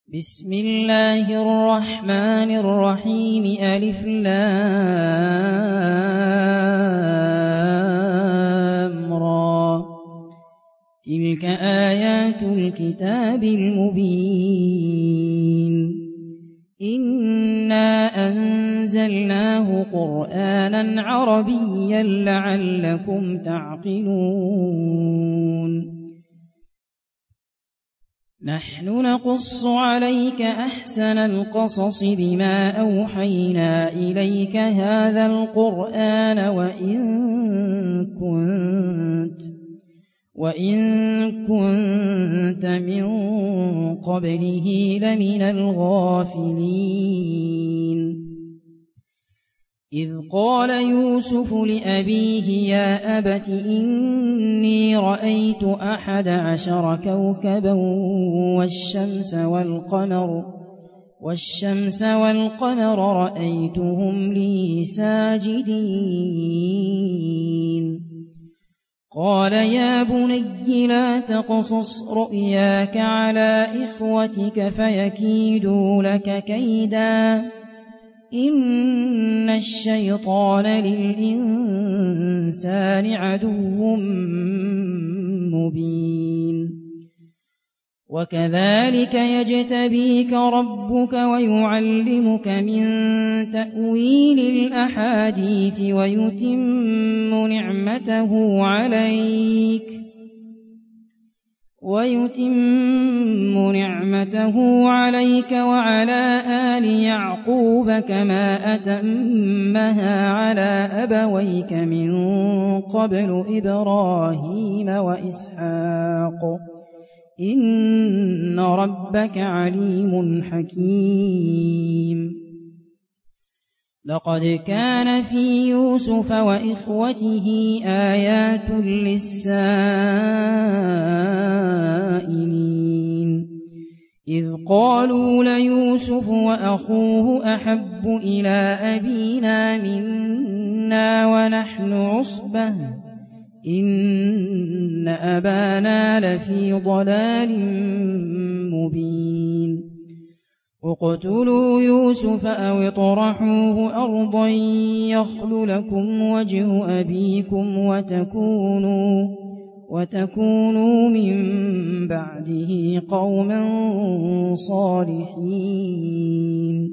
بسم الله الرحمن الرحيم ألف لام را تلك آيات الكتاب المبين إنا أنزلناه قرآنا عربيا لعلكم تعقلون نحن نقص عليك أحسن القصص بما أوحينا إليك هذا القرآن وإن كنت من قبله لمن الغافلين إذ قال يوسف لأبيه يا أبت إني رأيت 11 كوكبا والشمس والقمر رأيتهم لي ساجدين قال يا بني لا تقصص رؤياك على إخوتك فيكيدوا لك كيدا إن الشيطان للإنسان عدو مبين وكذلك يجتبيك ربك ويعلمك من تأويل الأحاديث ويتم نعمته عليك وعلى آل يعقوب كما أتمها على أبويك من قبل إبراهيم وإسحاق إن ربك عليم حكيم لقد كان في يوسف وإخوته آيات للسائلين إذ قالوا ليوسف وأخوه أحب إلى أبينا منا ونحن عصبة إن أبانا لفي ضلال مبين اقتلوا يوسف أو اطرحوه أرضا يخل لكم وجه أبيكم وتكونوا من بعده قوما صالحين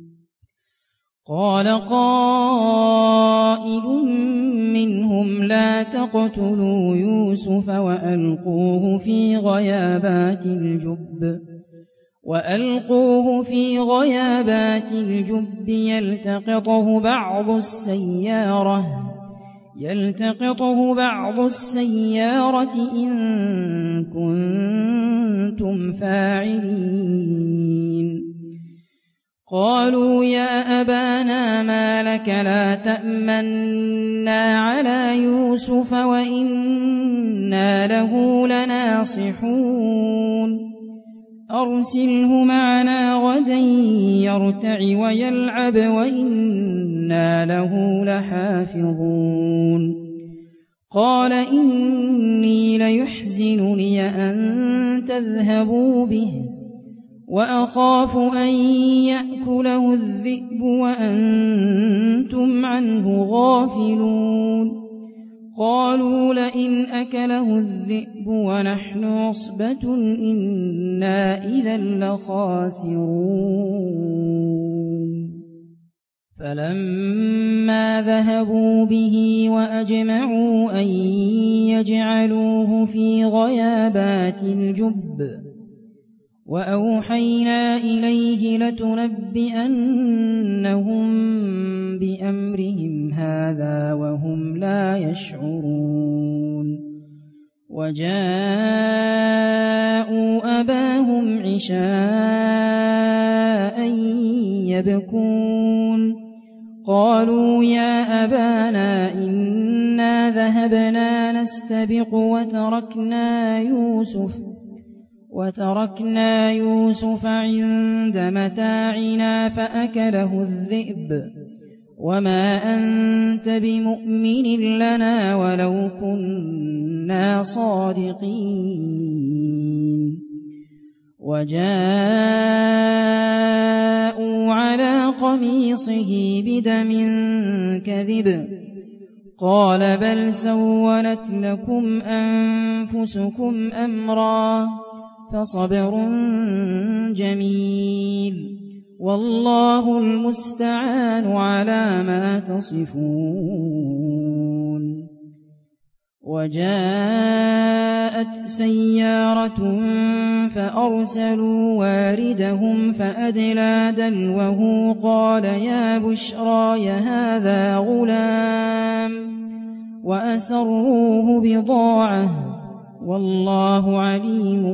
قال قائل منهم لا تقتلوا يوسف وألقوه في غيابات الجب يلتقطه بعض السيارة إن كنتم فاعلين قالوا يا أبانا ما لك لا تأمنا على يوسف وإنا له لناصحون أرسله معنا غدا يرتع ويلعب وإنا له لحافظون قال إني ليحزنني أن تذهبوا به وأخاف أن يأكله الذئب وأنتم عنه غافلون قالوا لئن أكله الذئب ونحن عصبة إنا إذا لخاسرون فلما ذهبوا به وأجمعوا أن يجعلوه في غيابات الجب وأوحينا إليه لتنبئنهم بأمرهم هذا وهم لا يشعرون وجاءوا أباهم عشاء يبكون قالوا يا أبانا إنا ذهبنا نستبق وتركنا يوسف عند متاعنا فأكله الذئب وما أنت بمؤمن لنا ولو كنا صادقين وجاءوا على قميصه بدم كذب قال بل سولت لكم أنفسكم أمرا فصبر جميل والله المستعان على ما تصفون. وجاءت سيارة فأرسلوا واردهم فأدلى دلوه قال يا بشرى هذا غلام وأسروه بضاعة والله عليم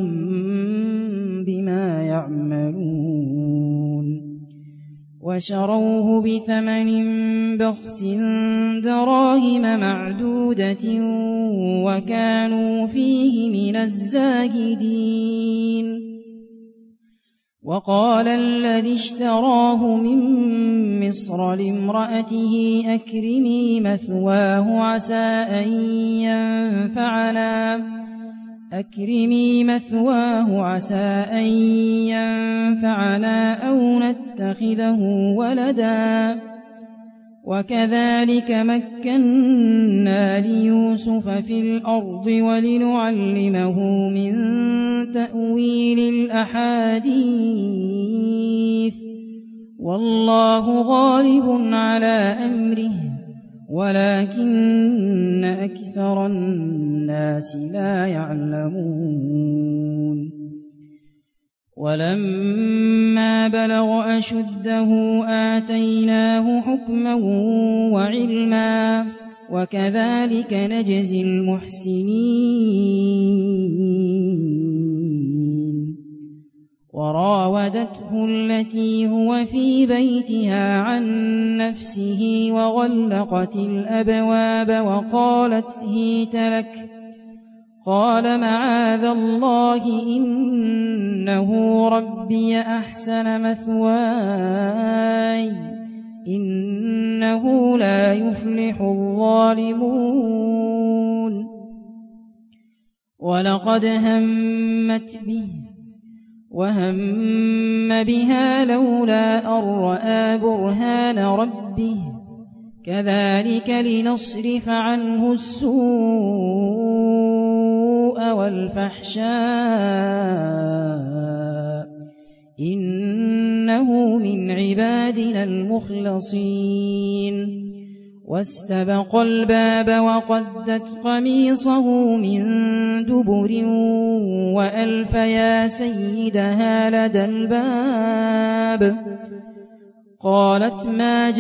بما يعملون. وشروه بثمن بخس دراهم معدودة وكانوا فيه من الزاهدين. وقال الذي اشتراه من مصر لامرأته أكرمي مثواه عسى أن ينفعنا أو نتخذه ولدا. وكذلك مكنا ليوسف في الأرض ولنعلمه من تأويل الأحاديث والله غالب على أمره ولكن أكثر الناس لا يعلمون. ولما بلغ أشده آتيناه حكما وعلما وكذلك نجزي المحسنين. وراودته التي هو في بيتها عن نفسه وغلقت الأبواب وقالت هيت لك قال معاذ الله إنه ربي أحسن مثواي إنه لا يفلح الظالمون. ولقد همت به وهم بها لولا أن رأى برهان ربه كذلك لنصرف عنه السوء والفحشاء إنه من عبادنا المخلصين. واستبق الباب وقدت قميصه من دبر وألف يا سيدها لدى الباب قالت ما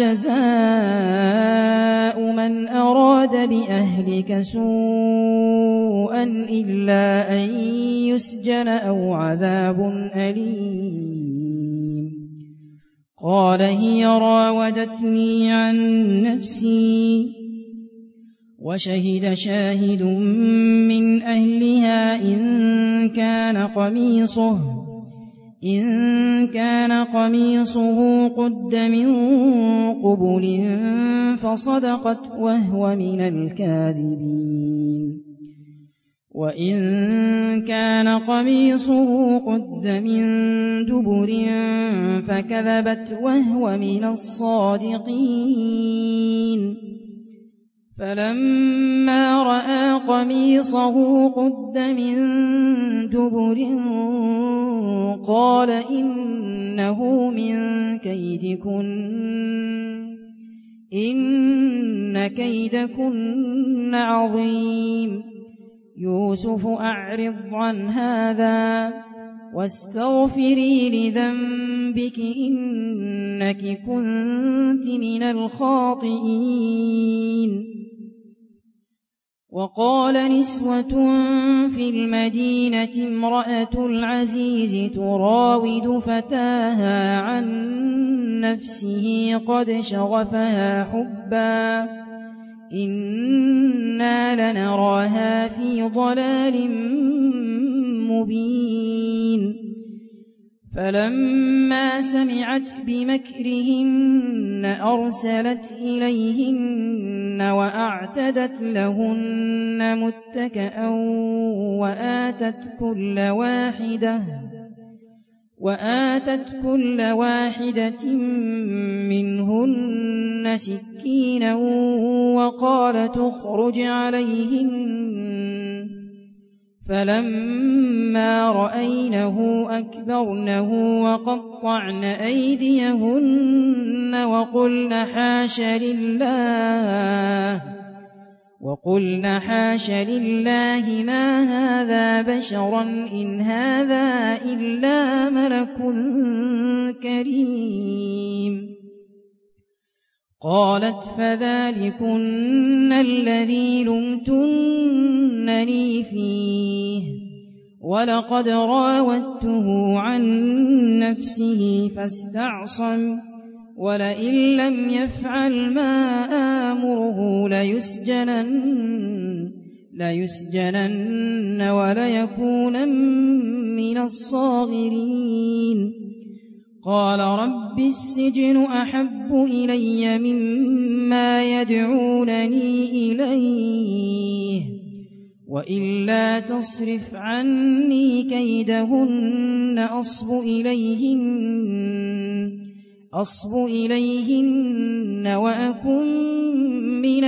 جزاء من أراد بأهلك سوءا إلا أن يسجن أو عذاب أليم. قال هي راودتني عن نفسي وشهد شاهد من أهلها إن كان قميصه قد من قبل فصدقت وهو من الكاذبين وإن كان قميصه قد من دبر فكذبت وهو من الصادقين. فلما رأى قميصه قد من دبر قال إنه من كيدكن إن كيدكن عظيم. يوسف أعرض عن هذا واستغفري لذنبك إنك كنت من الخاطئين. وقال نسوة في المدينة امرأة العزيز تراود فتاها عن نفسه قد شغفها حبا إنا لنراها في ضلال مبين. فلما سمعت بمكرهن أرسلت إليهن وأعتدت لهن متكئا وآتت كل واحدة منهن سكينا وقالت اخرج عليهن فلما رأينه أكبرنه وقطعن أيديهن وقلن حاش لله ما هذا بشرا إن هذا إلا ملك كريم. قالت فذلكن الذي لمتنني فيه ولقد راودته عن نفسه فاستعصم ولئن لم يفعل ما آمره ليسجنن وليكونن من الصاغرين. قال رب السجن أحب إلي مما يدعونني إليه وإلا تصرف عني كيدهن أصب إليهن وأكن من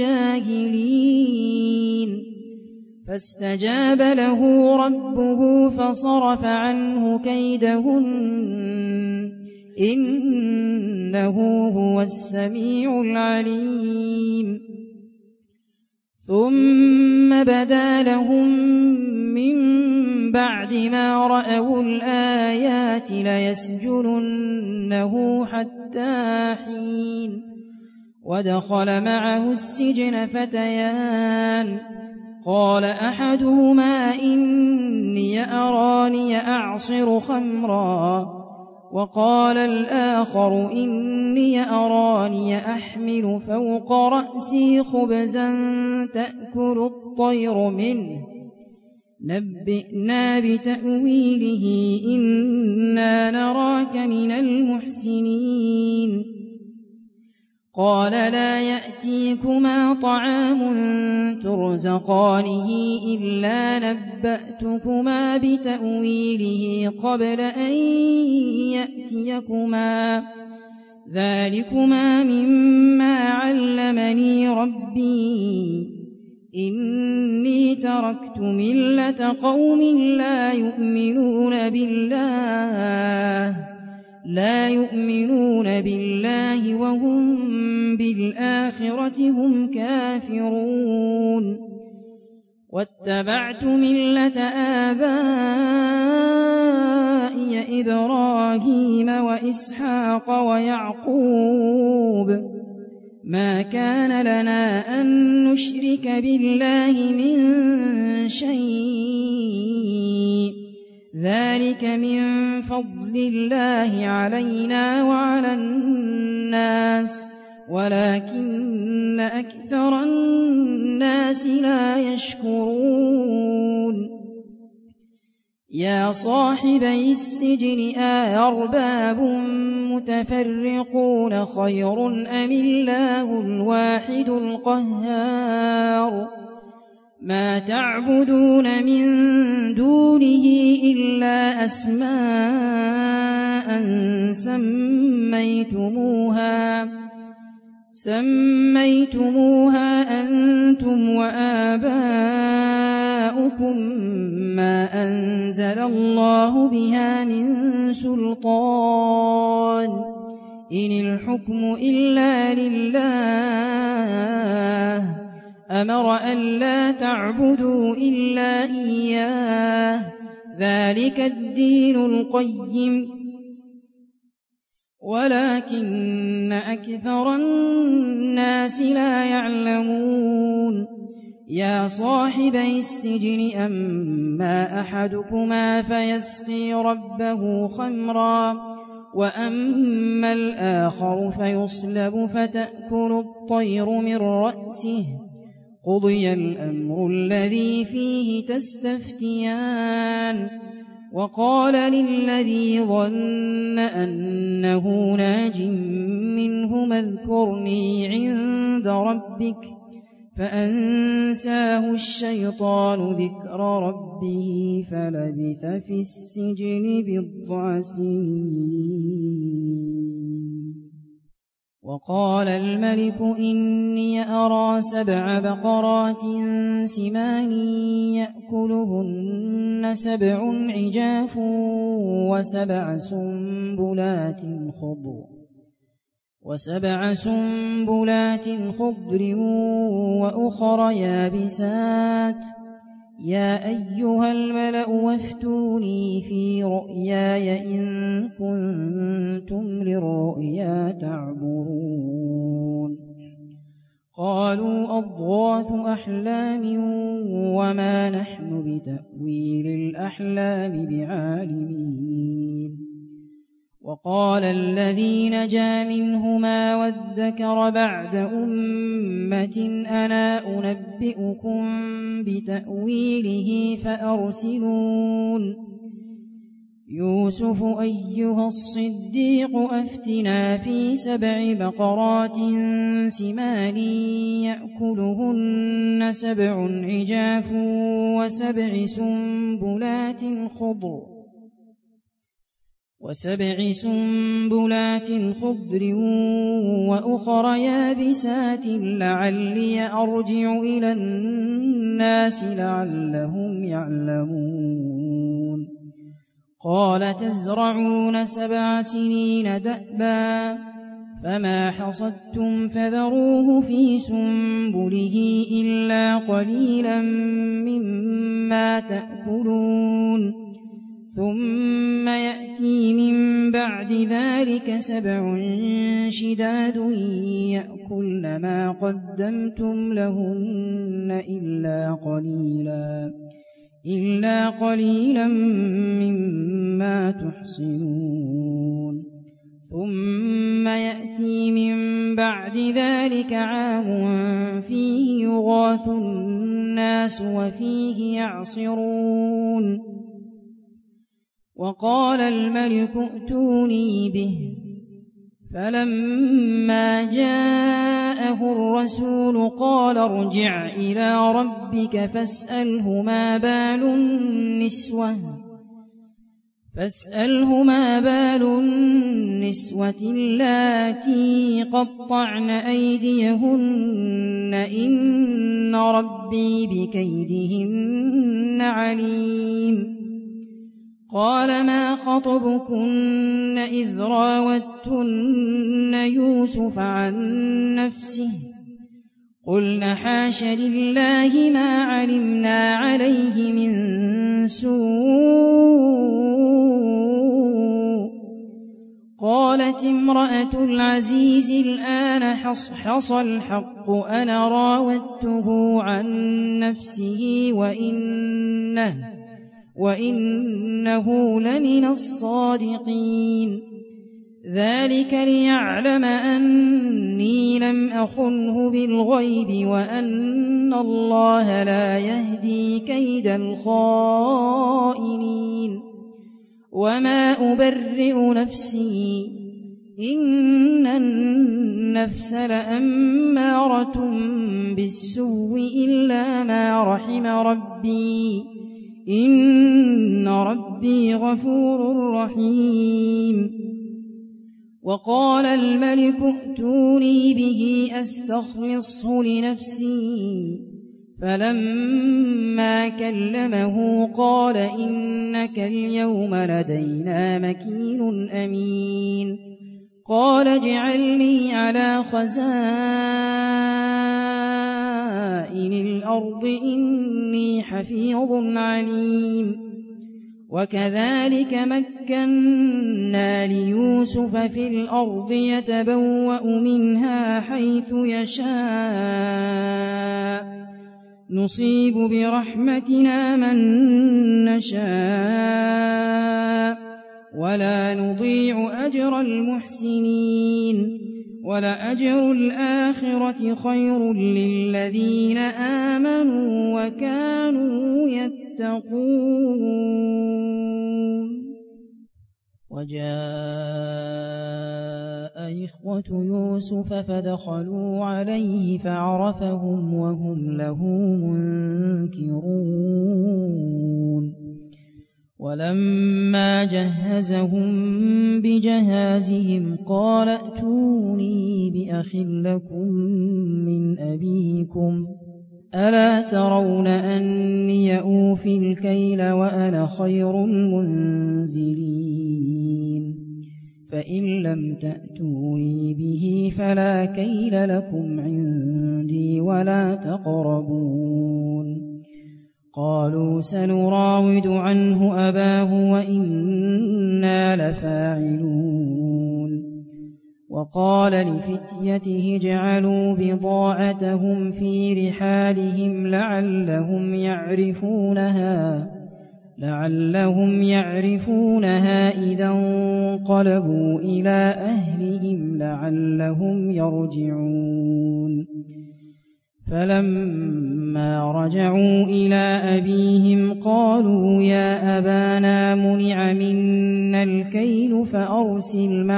الجاهلين. فاستجاب له ربه فصرف عنه كيدهن إنه هو السميع العليم. ثم بدا لهم من بعد ما رأوا الآيات ليسجننه حتى حين. ودخل معه السجن فتيان قال أحدهما إني أراني أعصر خمرا وقال الآخر إني أراني أحمل فوق رأسي خبزا تأكل الطير منه نبئنا بتأويله إنا نراك من المحسنين. قال لا يأتيكما طعام ترزقانه إلا نبأتكما بتأويله قبل أن يأتيكما ذلكما مما علمني ربي إني تركت ملة قوم لا يؤمنون بالله وهم بالآخرة هم كافرون. واتبعت ملة آبائي إبراهيم وإسحاق ويعقوب ما كان لنا أن نشرك بالله من شيء ذلك من فضل الله علينا وعلى الناس ولكن أكثر الناس لا يشكرون. يا صاحبي السجن أأرباب متفرقون خير أم الله الواحد القهار ما تعبدون من دونه إلا أسماء سميتموها أنتم وآباؤكم ما أنزل الله بها من سلطان إن الحكم إلا لله أمر ألا تعبدوا إلا إياه ذلك الدين القيم ولكن أكثر الناس لا يعلمون. يا صاحبي السجن أما أحدكما فيسقي ربه خمرا وأما الآخر فيصلب فتأكل الطير من رأسه قضي الأمر الذي فيه تستفتيان. وقال للذي ظن أنه ناج منهما اذكرني عند ربك فأنساه الشيطان ذكر ربه فلبث في السجن بضع سنين. وقال الملك إني أرى 7 بقرات سمان يأكلهن 7 عجاف وسبع سنبلات خضر وأخر يابسات. يا أيها الملأ وافتوني في رؤياي إن كنتم للرؤيا تعبرون. قالوا أضغاث أحلام وما نحن بتأويل الأحلام بعالمين. وقال الذي نجا منهما وادكر بعد أمة أنا أنبئكم بتأويله فأرسلون. يوسف أيها الصديق أفتنا في 7 بقرات سمان يأكلهن 7 عجاف وسبع سنبلات خضر وأخر يابسات لعلي أرجع إلى الناس لعلهم يعلمون. قال تزرعون 7 سنين دأبا فما حصدتم فذروه في سنبله إلا قليلا مما تأكلون. ثم يأتي من بعد ذلك 7 شداد يأكلن ما قدمتم لهن إلا قليلا مما تحصنون. ثم يأتي من بعد ذلك عام فيه يغاث الناس وفيه يعصرون. وقال الملك ائتوني به. فلما جاءه الرسول قال ارجع إلى ربك فاسأله ما بال النسوة اللاتي قطعن أيديهن إن ربي بكيدهن عليم. قال ما خطبكن إذ راوتن يوسف عن نفسه قلن حاش لله ما علمنا عليه من سوء. قالت امرأة العزيز الآن حصحص الحق أنا راودته عن نفسه وإنه لمن الصادقين. ذلك ليعلم أني لم أخنه بالغيب وأن الله لا يهدي كيد الخائنين. وما أبرئ نفسي إن النفس لأمارة بالسوء إلا ما رحم ربي إن ربي غفور رحيم. وقال الملك ائتوني به أستخلصه لنفسي. فلما كلمه قال إنك اليوم لدينا مكين أمين. قال اجعلني على خزائن الأرض إني حفيظ عليم. وكذلك مكنا ليوسف في الأرض يتبوأ منها حيث يشاء نصيب برحمتنا من نشاء ولا نضيع أجر المحسنين. ولأجر الآخرة خير للذين آمنوا وكانوا يتقون. وجاء إخوة يوسف فدخلوا عليه فعرفهم وهم له منكرون ولما جهزهم بجهازهم قال ائتوني بأخ لكم من أبيكم ألا ترون أني أوفي الكيل وأنا خير المنزلين فإن لم تأتوني به فلا كيل لكم عندي ولا تقربون قالوا سنراود عنه أباه وإنا لفاعلون وقال لفتيته اجعلوا بضاعتهم في رحالهم لعلهم يعرفونها إذا انقلبوا إلى أهلهم لعلهم يرجعون فلما رجعوا إلى أبيهم قالوا يا أبانا منع منا الكيل فأرسل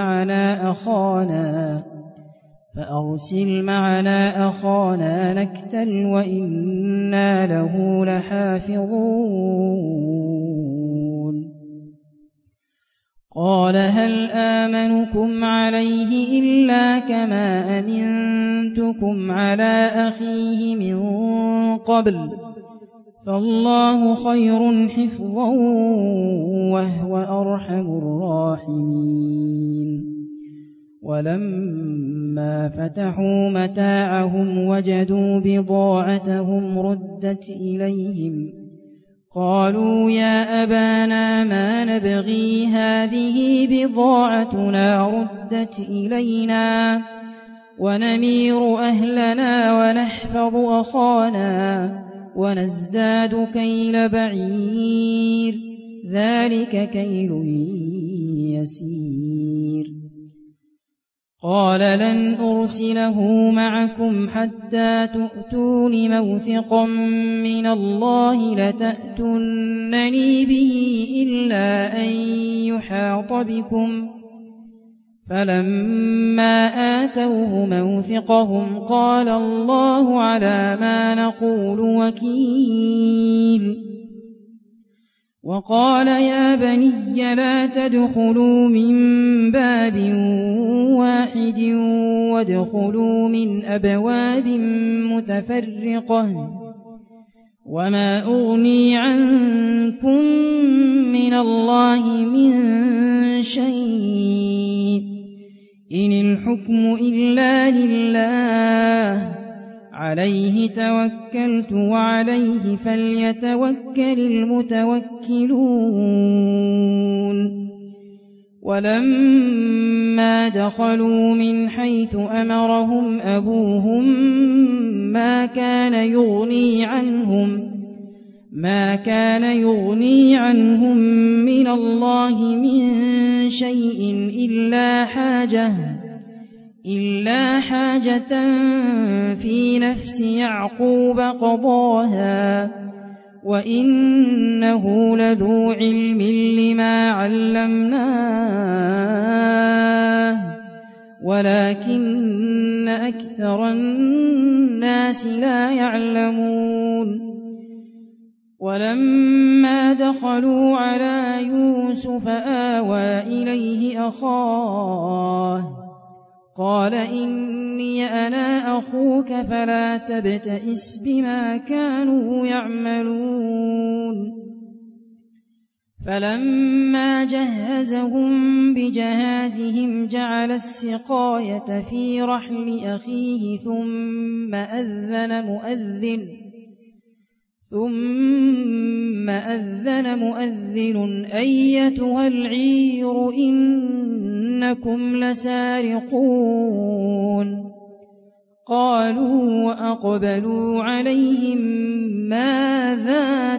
معنا أخانا نكتل وإنا له لحافظون قال هل آمنكم عليه إلا كما أمنتكم على أخيه من قبل فالله خير حفظا وهو أرحم الراحمين ولما فتحوا متاعهم وجدوا بضاعتهم ردت إليهم قالوا يا أبانا ما نبغي هذه بضاعتنا ردت إلينا ونمير أهلنا ونحفظ أخانا ونزداد كيل بعير ذلك كيل يسير قال لن أرسله معكم حتى تؤتون موثقا من الله لتأتونني به إلا أن يحاط بكم فلما آتوه موثقهم قال الله على ما نقول وكيل وقال يا بني لا تدخلوا من باب واحد وادخلوا من أبواب متفرقة وما أغني عنكم من الله من شيء إن الحكم إلا لله عليه توكلت وعليه فليتوكل المتوكلون ولما دخلوا من حيث أمرهم أبوهم ما كان يغني عنهم من الله من شيء إلا حاجة في نفس يعقوب قضاها وإنه لذو علم لما علمناه ولكن أكثر الناس لا يعلمون ولما دخلوا على يوسف آوى إليه أخاه قال إني أنا أخوك فلا تبتئس بما كانوا يعملون فلما جهزهم بجهازهم جعل السقاية في رحل أخيه ثم أذن مؤذن أيتها العير إنكم لسارقون قالوا وأقبلوا عليهم ماذا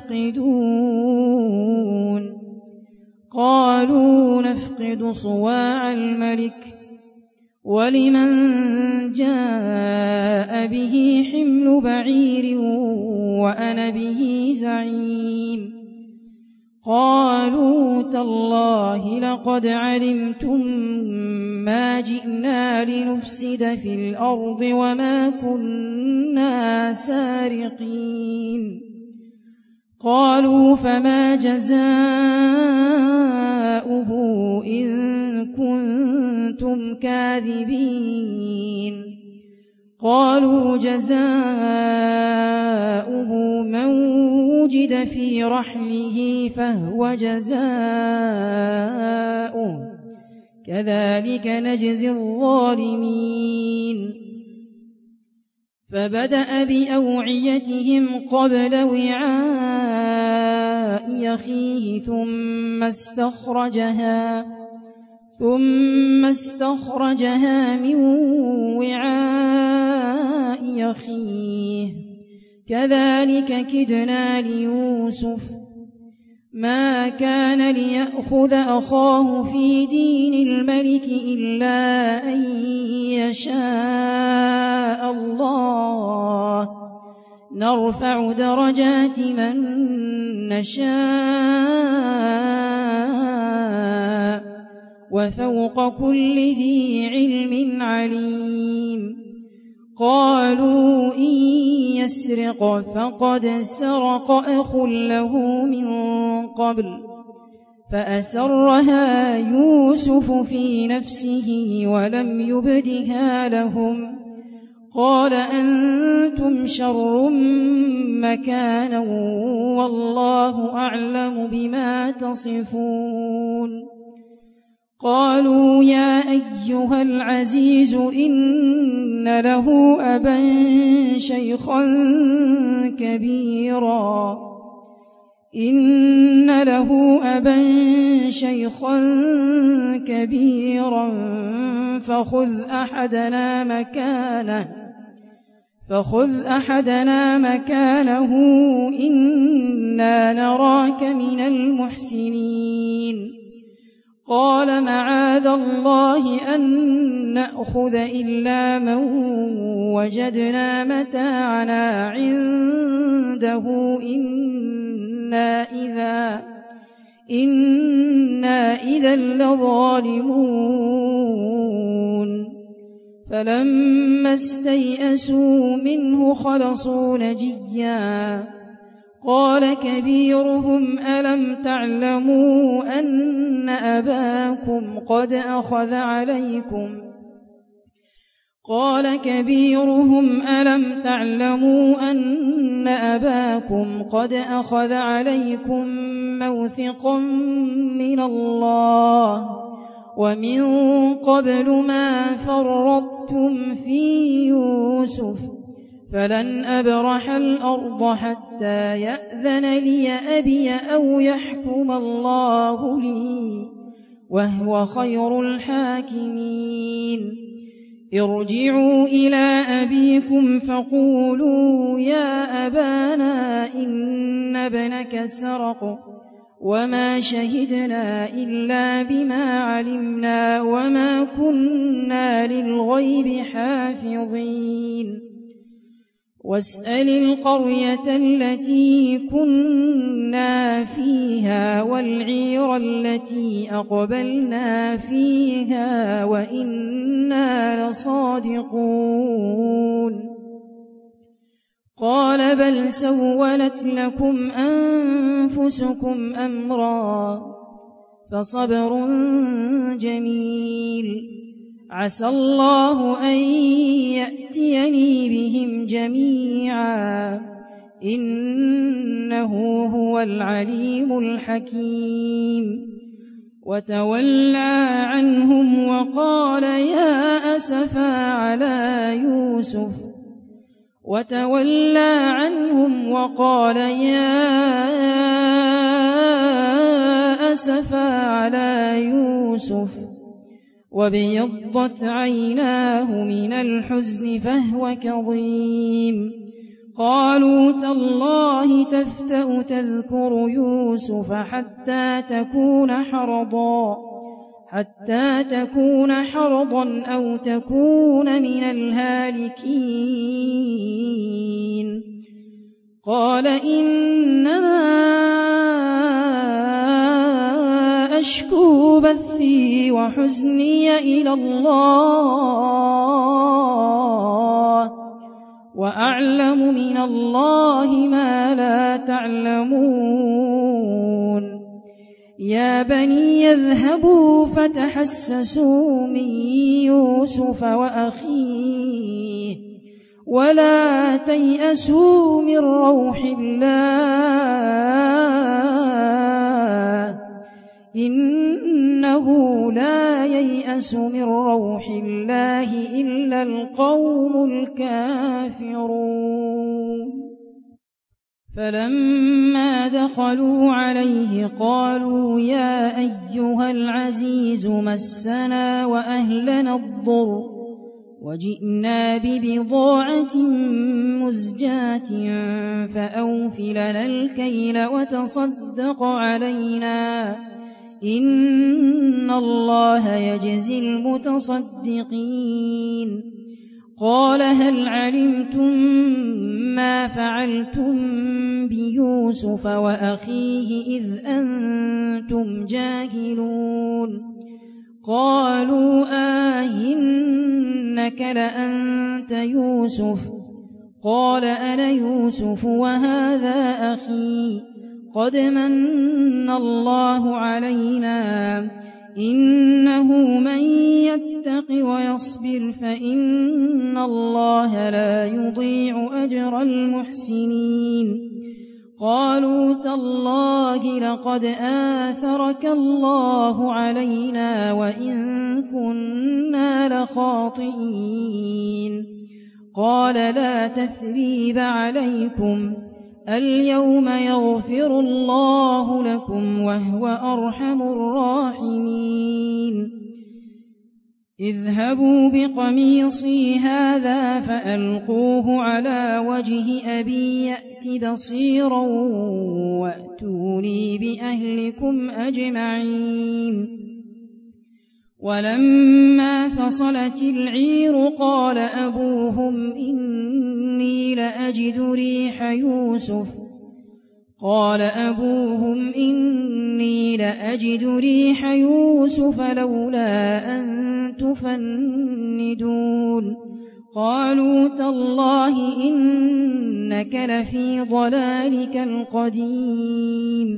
تفقدون قالوا نفقد صواع الملك ولمن جاء به حمل بعير وأنا به زعيم قالوا تالله لقد علمتم ما جئنا لنفسد في الأرض وما كنا سارقين قالوا فما جزاؤه إن كنتم كاذبين قالوا جزاؤه من وجد في رحله فهو جزاؤه كذلك نجزي الظالمين فبدأ بأوعيتهم قبل وعاء أخيه ثم استخرجها من وعاء أخيه كذلك كدنا ليوسف ما كان ليأخذ أخاه في دين الملك إلا أن يشاء الله نرفع درجات من نشاء وفوق كل ذي علم عليم قالوا إن يسرق فقد سرق أخ له من قبل فأسرها يوسف في نفسه ولم يبدها لهم قال أنتم شر مكانا والله أعلم بما تصفون قالوا يا أيها العزيز إن له أبا شيخا كبيرا فخذ أحدنا مكانه إنا نراك من المحسنين قال معاذ الله أن نأخذ إلا من وجدنا متاعنا عنده إنا إذا لظالمون فلما استيئسوا منه خلصوا نجيا قال كبيرهم ألم تعلموا أن أباكم قد أخذ عليكم موثقا من الله ومن قبل ما فرطتم في يوسف فلن أبرح الأرض حتى يأذن لي أبي أو يحكم الله لي وهو خير الحاكمين ارجعوا إلى أبيكم فقولوا يا أبانا إن ابنك سرق وما شهدنا إلا بما علمنا وما كنا للغيب حافظين واسأل القرية التي كنا فيها والعير التي أقبلنا فيها وإنا لصادقون قال بل سولت لكم أنفسكم أمرا فصبر جميل عسى الله أن يأتيني بهم جميعا إنه هو العليم الحكيم وتولى عنهم وقال يا أسفا على يوسف وابيضت عيناه من الحزن فهو كظيم قالوا تالله تفتأ تذكر يوسف حتى تكون حرضا أو تكون من الهالكين قال إنما أشكو بثي وحزني إلى الله وأعلم من الله ما لا تعلمون يا بني اذهبوا فتحسسوا من يوسف وأخيه ولا تيأسوا من روح الله إنه لا ييأس من روح الله إلا القوم الكافرون فلما دخلوا عليه قالوا يا أيها العزيز مسنا وأهلنا الضر وجئنا ببضاعة مزجاة فأوف لنا الكيل وتصدق علينا إن الله يجزي المتصدقين قال هل علمتم ما فعلتم بيوسف وأخيه إذ أنتم جاهلون قالوا إنك لأنت يوسف قال أنا يوسف وهذا أخي قد من الله علينا إنه من يتق ويصبر فإن الله لا يضيع أجر المحسنين قالوا تالله لقد آثرك الله علينا وإن كنا لخاطئين قال لا تثريب عليكم اليوم يغفر الله لكم وهو أرحم الراحمين اذهبوا بقميصي هذا فألقوه على وجه أبي يأت بصيرا وأتوني بأهلكم أجمعين ولما فصلت العير قال أبوهم إني لأجد ريح يوسف لولا أن تفندون قالوا تالله إنك لفي ضلالك القديم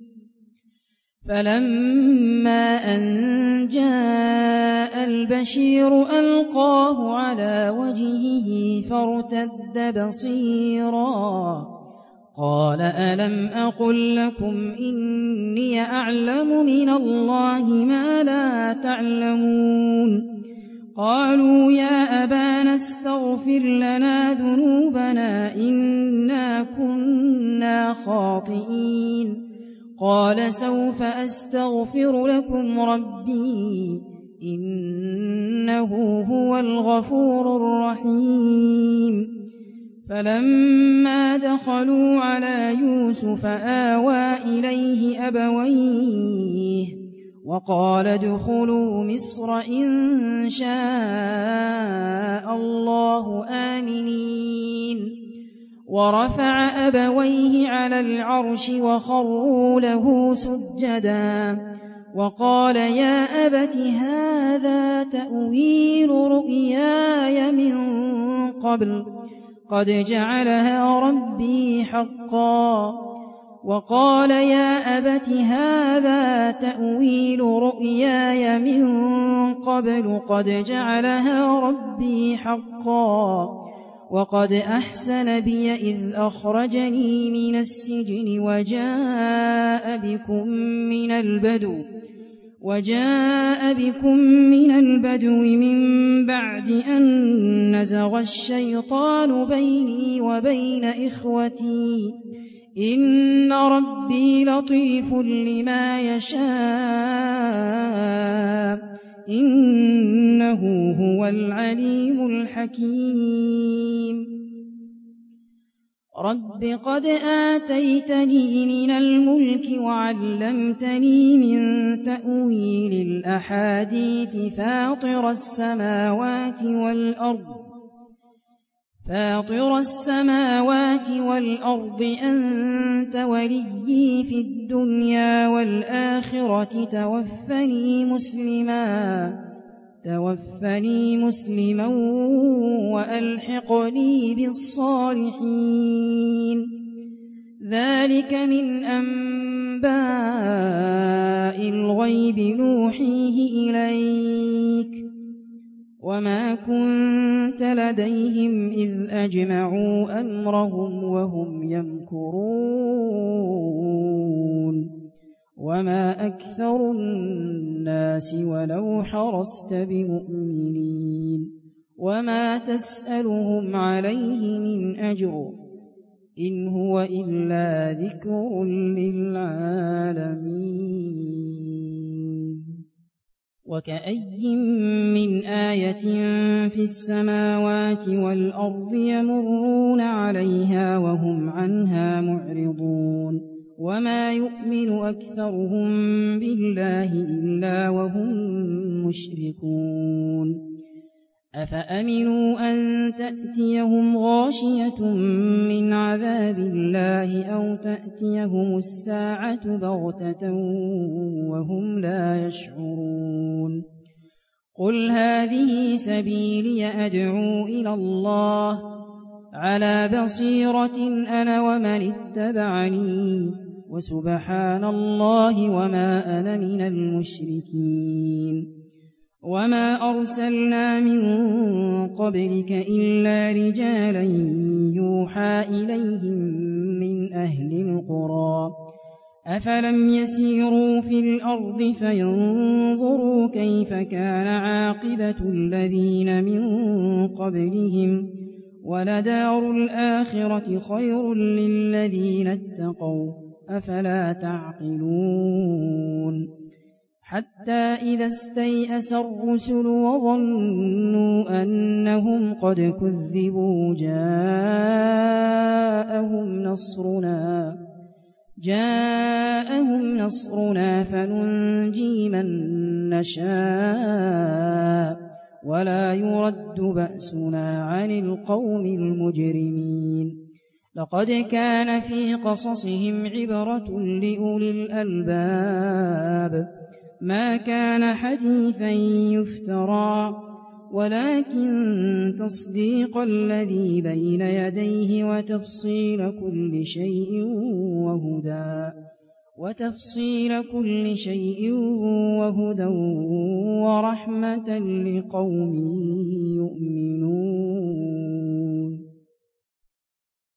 فلما أن جاء البشير ألقاه على وجهه فارتد بصيرا قال ألم أقل لكم إني أعلم من الله ما لا تعلمون قالوا يا أبانا استغفر لنا ذنوبنا إنا كنا خاطئين قال سوف أستغفر لكم ربي إنه هو الغفور الرحيم فلما دخلوا على يوسف آوى إليه أبويه وقال ادخلوا مصر إن شاء الله آمنين ورفع أبويه على العرش وخروا له سجدا وقال يا أبت هذا تأويل رؤياي من قبل قد جعلها ربي حقا وقال يا أبت هذا تأويل رؤياي من قبل قد جعلها ربي حقا وقد أحسن بي إذ أخرجني من السجن وجاء بكم من البدو من بعد أن نزغ الشيطان بيني وبين إخوتي إن ربي لطيف لما يشاء إنه هو العليم الحكيم رب قد آتيتني من الملك وعلمتني من تأويل الأحاديث فاطر السماوات والأرض أنت وليي في الدنيا والآخرة توفني مسلما وألحقني بالصالحين ذلك من أنباء الغيب نوحيه إليك وما كنت لديهم إذ أجمعوا أمرهم وهم يمكرون وما أكثر الناس ولو حرصت بمؤمنين وما تسألهم عليه من أجر إن هو إلا ذكر للعالمين وكأي من آية في السماوات والأرض يمرون عليها وهم عنها معرضون وما يؤمن أكثرهم بالله إلا وهم مشركون أفأمنوا أن تأتيهم غاشية من عذاب الله أو تأتيهم الساعة بغتة وهم لا يشعرون قل هذه سبيلي أدعو إلى الله على بصيرة أنا ومن اتبعني وسبحان الله وما أنا من المشركين وما أرسلنا من قبلك إلا رجالا يوحى إليهم من أهل القرى أفلم يسيروا في الأرض فينظروا كيف كان عاقبة الذين من قبلهم ولدار الآخرة خير للذين اتقوا أفلا تعقلون حتى إذا استيأس الرسل وظنوا أنهم قد كذبوا جاءهم نصرنا فننجي من نشاء ولا يرد بأسنا عن القوم المجرمين لقد كان في قصصهم عبرة لأولي الألباب ما كان حديثا يفترى ولكن تصديق الذي بين يديه وتفصيل كل شيء وهدى ورحمة لقوم يؤمنون